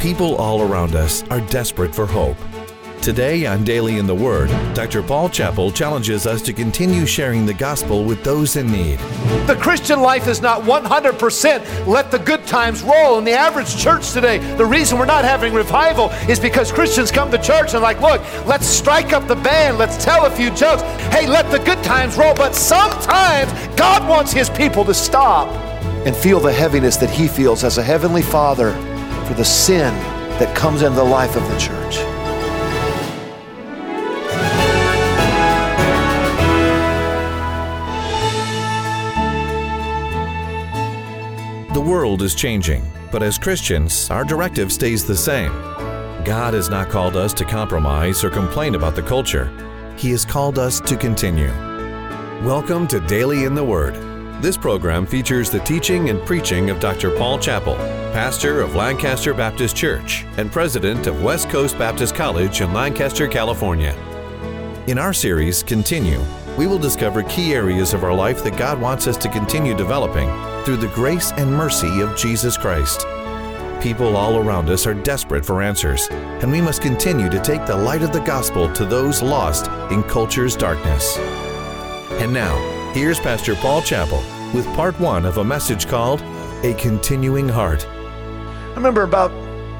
People all around us are desperate for hope. Today on Daily in the Word, Dr. Paul Chappell challenges us to continue sharing the gospel with those in need. The Christian life is not 100% let the good times roll. In the average church today, the reason we're not having revival is because Christians come to church and look, let's strike up the band, let's tell a few jokes. Hey, let the good times roll. But sometimes God wants His people to stop and feel the heaviness that He feels as a Heavenly Father for the sin that comes into the life of the church. The world is changing, but as Christians, our directive stays the same. God has not called us to compromise or complain about the culture. He has called us to continue. Welcome to Daily in the Word. This program features the teaching and preaching of Dr. Paul Chappell, pastor of Lancaster Baptist Church and president of West Coast Baptist College in Lancaster, California. In our series, Continue, we will discover key areas of our life that God wants us to continue developing through the grace and mercy of Jesus Christ. People all around us are desperate for answers, and we must continue to take the light of the gospel to those lost in culture's darkness. And now, here's Pastor Paul Chappell with part 1 of a message called A Continuing Heart. I remember about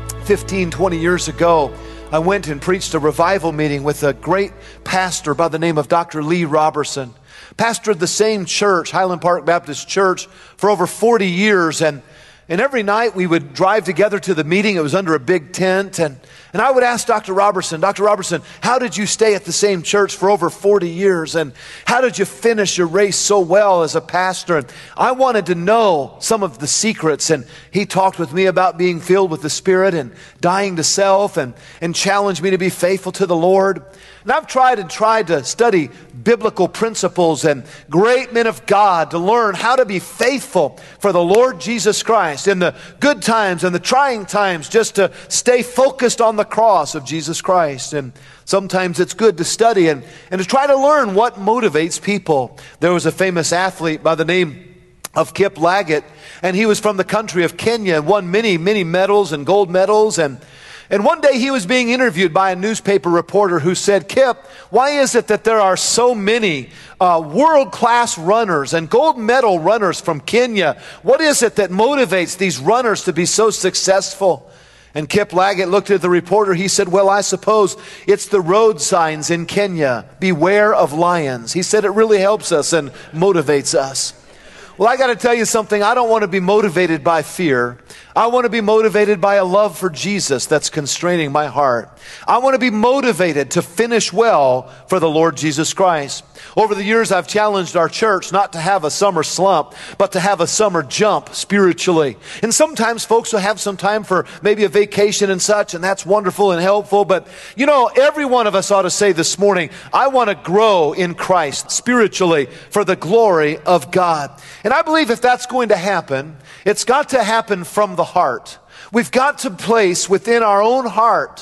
15, 20 years ago, I went and preached a revival meeting with a great pastor by the name of Dr. Lee Roberson. Pastored the same church, Highland Park Baptist Church, for over 40 years. And every night we would drive together to the meeting. It was under a big tent. And I would ask Dr. Roberson, how did you stay at the same church for over 40 years? And how did you finish your race so well as a pastor? And I wanted to know some of the secrets. And he talked with me about being filled with the Spirit and dying to self and challenged me to be faithful to the Lord. And I've tried to study biblical principles and great men of God to learn how to be faithful for the Lord Jesus Christ in the good times and the trying times, just to stay focused on the cross of Jesus Christ. And sometimes it's good to study and to try to learn what motivates people. There was a famous athlete by the name of Kip Laggett, and he was from the country of Kenya and won many, many medals and gold medals. And one day he was being interviewed by a newspaper reporter who said, "Kip, why is it that there are so many world-class runners and gold medal runners from Kenya? What is it that motivates these runners to be so successful?" And Kip Laggett looked at the reporter. He said, "Well, I suppose it's the road signs in Kenya. Beware of lions." He said, "It really helps us and motivates us." Well, I got to tell you something. I don't want to be motivated by fear. I want to be motivated by a love for Jesus that's constraining my heart. I want to be motivated to finish well for the Lord Jesus Christ. Over the years, I've challenged our church not to have a summer slump, but to have a summer jump spiritually. And sometimes folks will have some time for maybe a vacation and such, and that's wonderful and helpful. But, every one of us ought to say this morning, I want to grow in Christ spiritually for the glory of God. And I believe if that's going to happen, it's got to happen from the heart. We've got to place within our own heart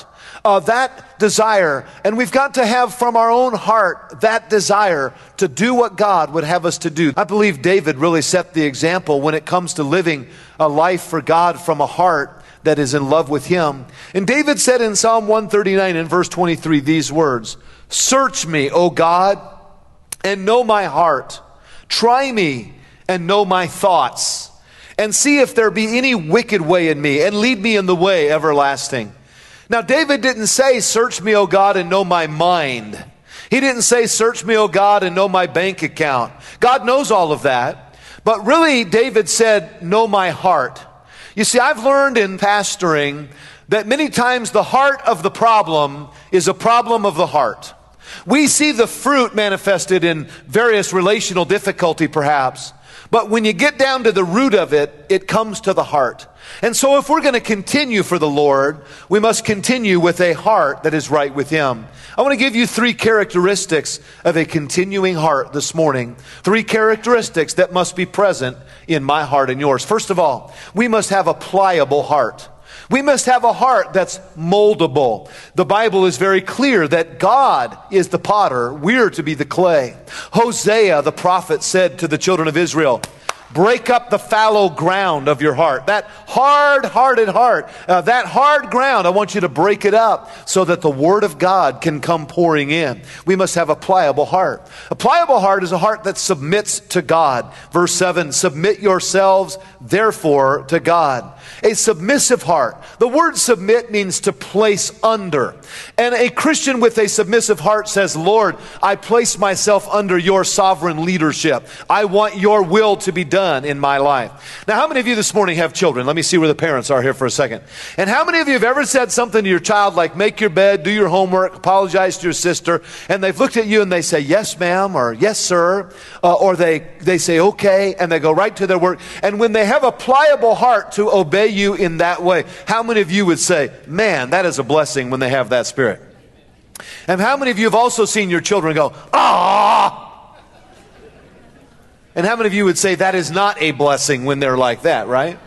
that desire, and we've got to have from our own heart that desire to do what God would have us to do. I believe David really set the example when it comes to living a life for God from a heart that is in love with Him. And David said in Psalm 139 and verse 23 these words, "Search me, O God, and know my heart. Try me and know my thoughts, and see if there be any wicked way in me, and lead me in the way everlasting." Now, David didn't say, "Search me, O God, and know my mind." He didn't say, "Search me, O God, and know my bank account." God knows all of that. But really, David said, "Know my heart." You see, I've learned in pastoring that many times the heart of the problem is a problem of the heart. We see the fruit manifested in various relational difficulty, perhaps. But when you get down to the root of it, it comes to the heart. And so if we're going to continue for the Lord, we must continue with a heart that is right with Him. I want to give you 3 characteristics of a continuing heart this morning. 3 characteristics that must be present in my heart and yours. First of all, we must have a pliable heart. We must have a heart that's moldable. The Bible is very clear that God is the potter. We're to be the clay. Hosea, the prophet, said to the children of Israel, Break up the fallow ground of your heart. That hard-hearted heart, that hard ground, I want you to break it up so that the Word of God can come pouring in. We must have a pliable heart. A pliable heart is a heart that submits to God. Verse 7, submit yourselves, therefore, to God. A submissive heart. The word submit means to place under. And a Christian with a submissive heart says, Lord, I place myself under your sovereign leadership. I want your will to be done in my life. Now, how many of you this morning have children? Let me see where the parents are here for a second. And how many of you have ever said something to your child like, make your bed, do your homework, apologize to your sister, and they've looked at you and they say, yes, ma'am, or yes, sir, or they say, okay, and they go right to their work. And when they have a pliable heart to obey you in that way, how many of you would say, man, that is a blessing when they have that spirit? And how many of you have also seen your children go, ah? And how many of you would say that is not a blessing when they're like that, right?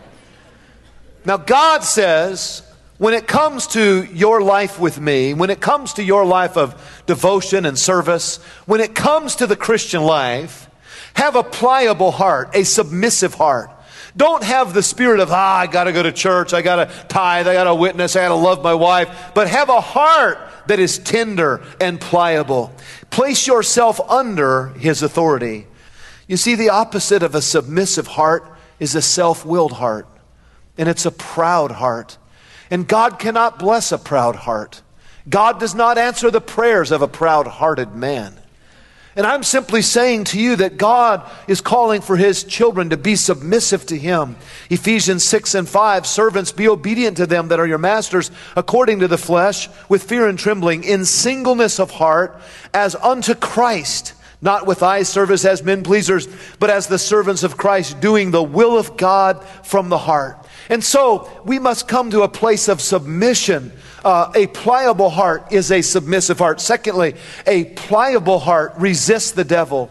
Now, God says, when it comes to your life with me, when it comes to your life of devotion and service, when it comes to the Christian life, have a pliable heart, a submissive heart. Don't have the spirit of, I got to go to church, I got to tithe, I got to witness, I got to love my wife. But have a heart that is tender and pliable. Place yourself under His authority. You see, the opposite of a submissive heart is a self-willed heart. And it's a proud heart. And God cannot bless a proud heart. God does not answer the prayers of a proud-hearted man. And I'm simply saying to you that God is calling for His children to be submissive to Him. Ephesians 6:5, servants, be obedient to them that are your masters according to the flesh, with fear and trembling, in singleness of heart, as unto Christ, not with eye service as men pleasers, but as the servants of Christ, doing the will of God from the heart. And so we must come to a place of submission. A pliable heart is a submissive heart. Secondly, a pliable heart resists the devil.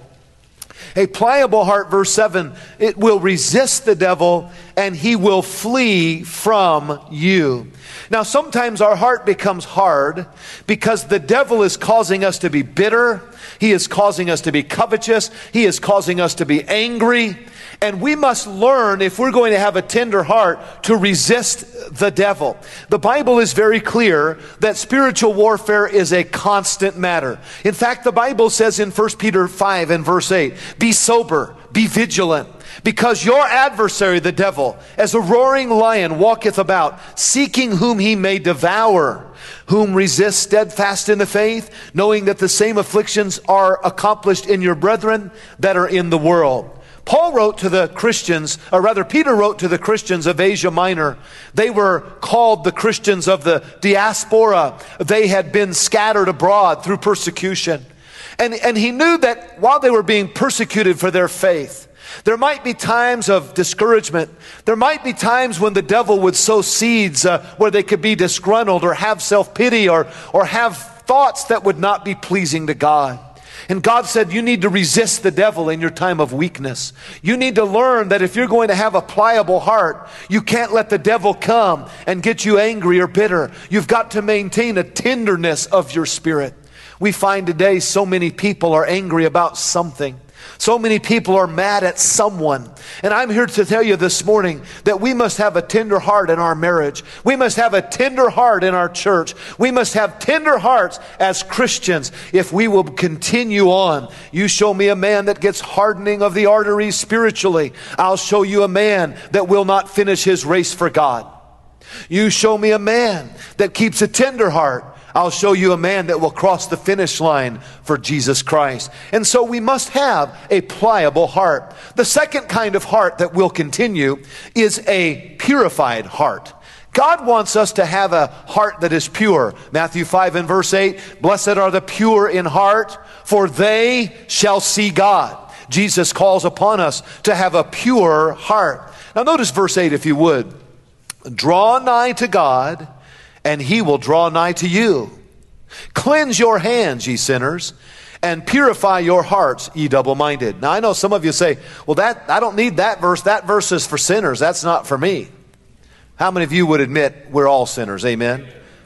A pliable heart, verse 7, it will resist the devil and he will flee from you. Now, sometimes our heart becomes hard because the devil is causing us to be bitter. He is causing us to be covetous. He is causing us to be angry. And we must learn, if we're going to have a tender heart, to resist the devil. The Bible is very clear that spiritual warfare is a constant matter. In fact, the Bible says in 1 Peter 5 and verse 8, be sober, be vigilant, because your adversary, the devil, as a roaring lion walketh about, seeking whom he may devour, whom resist steadfast in the faith, knowing that the same afflictions are accomplished in your brethren that are in the world. Paul wrote to the Christians, or rather Peter wrote to the Christians of Asia Minor. They were called the Christians of the diaspora. They had been scattered abroad through persecution. And he knew that while they were being persecuted for their faith, there might be times of discouragement. There might be times when the devil would sow seeds where they could be disgruntled or have self-pity or have thoughts that would not be pleasing to God. And God said, you need to resist the devil in your time of weakness. You need to learn that if you're going to have a pliable heart, you can't let the devil come and get you angry or bitter. You've got to maintain a tenderness of your spirit. We find today so many people are angry about something. So many people are mad at someone. And I'm here to tell you this morning that we must have a tender heart in our marriage. We must have a tender heart in our church. We must have tender hearts as Christians if we will continue on. You show me a man that gets hardening of the arteries spiritually, I'll show you a man that will not finish his race for God. You show me a man that keeps a tender heart, I'll show you a man that will cross the finish line for Jesus Christ. And so we must have a pliable heart. The second kind of heart that will continue is a purified heart. God wants us to have a heart that is pure. Matthew 5 and verse 8, blessed are the pure in heart, for they shall see God. Jesus calls upon us to have a pure heart. Now notice verse 8 if you would. Draw nigh to God, and He will draw nigh to you. Cleanse your hands, ye sinners, and purify your hearts, ye double-minded. Now I know some of you say, well, I don't need that verse. That verse is for sinners. That's not for me. How many of you would admit we're all sinners? Amen.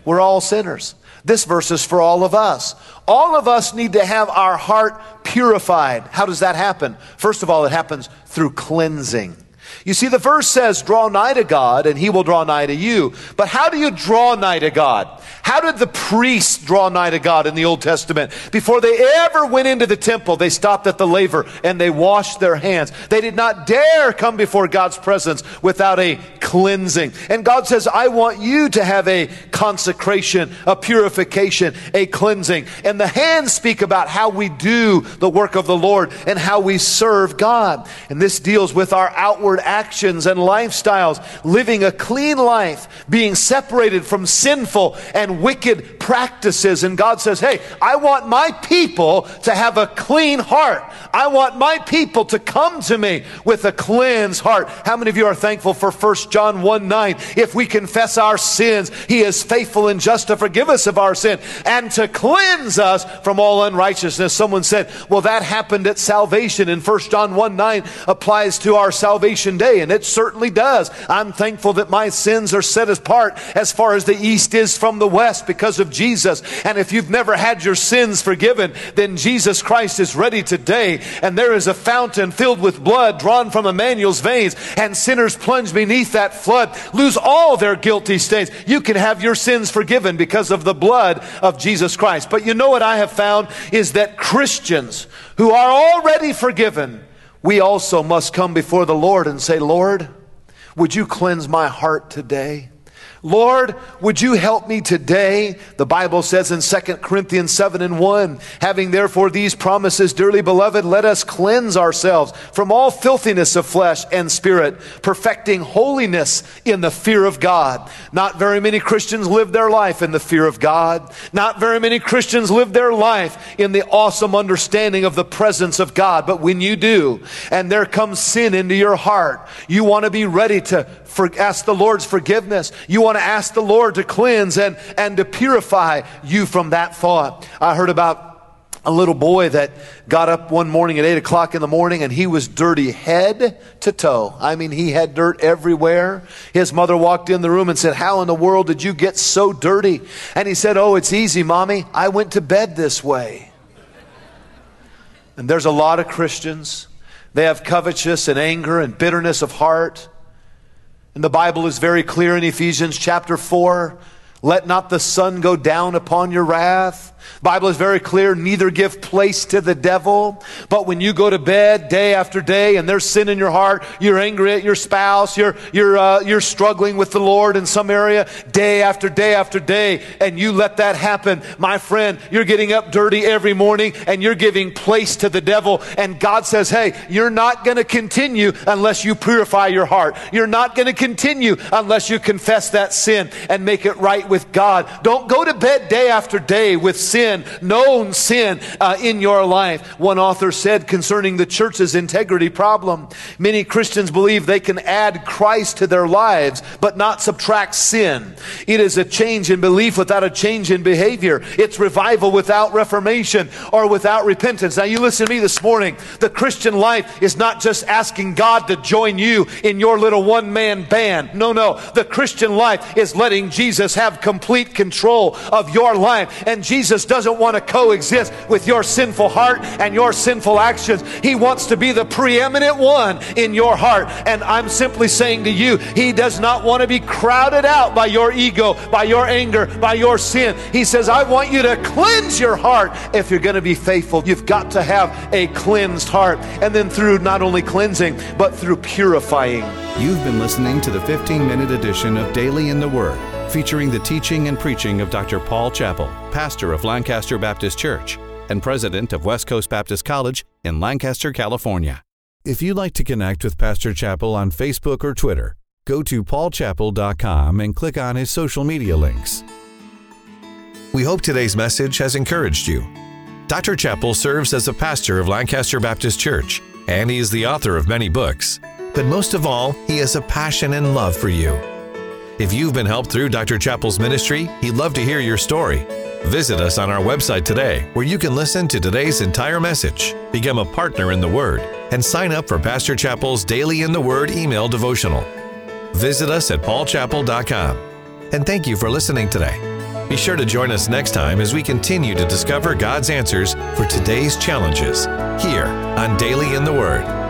We're all sinners. This verse is for all of us. All of us need to have our heart purified. How does that happen? First of all, it happens through cleansing. You see, the verse says, draw nigh to God and he will draw nigh to you. But how do you draw nigh to God? How did the priests draw nigh to God in the Old Testament? Before they ever went into the temple, they stopped at the laver and they washed their hands. They did not dare come before God's presence without a cleansing. And God says, I want you to have a consecration, a purification, a cleansing. And the hands speak about how we do the work of the Lord and how we serve God. And this deals with our outward actions and lifestyles, living a clean life, being separated from sinful and wicked practices. And God says, hey, I want my people to have a clean heart. I want my people to come to me with a cleansed heart. How many of you are thankful for 1 John 1:9? If we confess our sins, he is faithful and just to forgive us of our sin and to cleanse us from all unrighteousness. Someone said, well, that happened at salvation, and 1 John 1:9 applies to our salvation day, and it certainly does. I'm thankful that my sins are set apart as far as the east is from the west because of Jesus. And if you've never had your sins forgiven, then Jesus Christ is ready today. And there is a fountain filled with blood drawn from Emmanuel's veins, and sinners plunge beneath that flood, lose all their guilty stains. You can have your sins forgiven because of the blood of Jesus Christ. But you know what I have found is that Christians who are already forgiven, we also must come before the Lord and say, Lord, would you cleanse my heart today? Lord, would you help me today? The Bible says in 2 Corinthians 7:1, having therefore these promises, dearly beloved, let us cleanse ourselves from all filthiness of flesh and spirit, perfecting holiness in the fear of God. Not very many Christians live their life in the fear of God. Not very many Christians live their life in the awesome understanding of the presence of God. But when you do, and there comes sin into your heart, you want to be ready to ask the Lord's forgiveness. You want to ask the Lord to cleanse and to purify you from that thought. I heard about a little boy that got up one morning at 8 o'clock in the morning and he was dirty head to toe. I mean, he had dirt everywhere. His mother walked in the room and said, how in the world did you get so dirty? And he said, oh, it's easy, Mommy. I went to bed this way. And there's a lot of Christians. They have covetousness and anger and bitterness of heart. And the Bible is very clear in Ephesians chapter 4. Let not the sun go down upon your wrath. The Bible is very clear, neither give place to the devil. But when you go to bed day after day and there's sin in your heart, you're angry at your spouse, you're struggling with the Lord in some area day after day after day, and you let that happen, my friend, you're getting up dirty every morning and you're giving place to the devil. And God says, hey, you're not going to continue unless you purify your heart. You're not going to continue unless you confess that sin and make it right with God. Don't go to bed day after day with sin, known sin in your life. One author said concerning the church's integrity problem, many Christians believe they can add Christ to their lives, but not subtract sin. It is a change in belief without a change in behavior. It's revival without reformation or without repentance. Now you listen to me this morning. The Christian life is not just asking God to join you in your little one-man band. No. The Christian life is letting Jesus have complete control of your life. And Jesus doesn't want to coexist with your sinful heart and your sinful actions. He wants to be the preeminent one in your heart. And I'm simply saying to you, He does not want to be crowded out by your ego, by your anger, by your sin. He says, I want you to cleanse your heart. If you're going to be faithful, you've got to have a cleansed heart. And then through not only cleansing, but through purifying. You've been listening to the 15-minute edition of Daily in the Word, featuring the teaching and preaching of Dr. Paul Chappell, pastor of Lancaster Baptist Church and president of West Coast Baptist College in Lancaster, California. If you'd like to connect with Pastor Chappell on Facebook or Twitter, go to paulchappell.com and click on his social media links. We hope today's message has encouraged you. Dr. Chappell serves as a pastor of Lancaster Baptist Church, and he is the author of many books. But most of all, he has a passion and love for you. If you've been helped through Dr. Chappell's ministry, he'd love to hear your story. Visit us on our website today, where you can listen to today's entire message, become a partner in the Word, and sign up for Pastor Chappell's Daily in the Word email devotional. Visit us at paulchappell.com. And thank you for listening today. Be sure to join us next time as we continue to discover God's answers for today's challenges here on Daily in the Word.